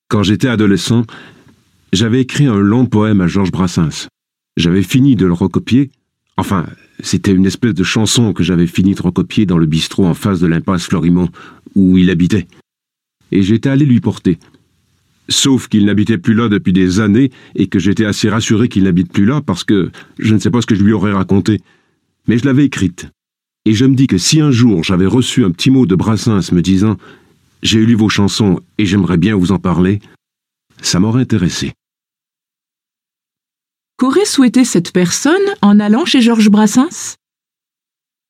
Quand j'étais adolescent, j'avais écrit un long poème à Georges Brassens. J'avais fini de le recopier. Enfin, c'était une espèce de chanson que j'avais fini de recopier dans le bistrot en face de l'impasse Florimond, où il habitait. Et j'étais allé lui porter. Sauf qu'il n'habitait plus là depuis des années et que j'étais assez rassuré qu'il n'habite plus là parce que je ne sais pas ce que je lui aurais raconté. Mais je l'avais écrite. Et je me dis que si un jour j'avais reçu un petit mot de Brassens me disant « J'ai lu vos chansons et j'aimerais bien vous en parler », ça m'aurait intéressé. Qu'aurait souhaité cette personne en allant chez Georges Brassens ?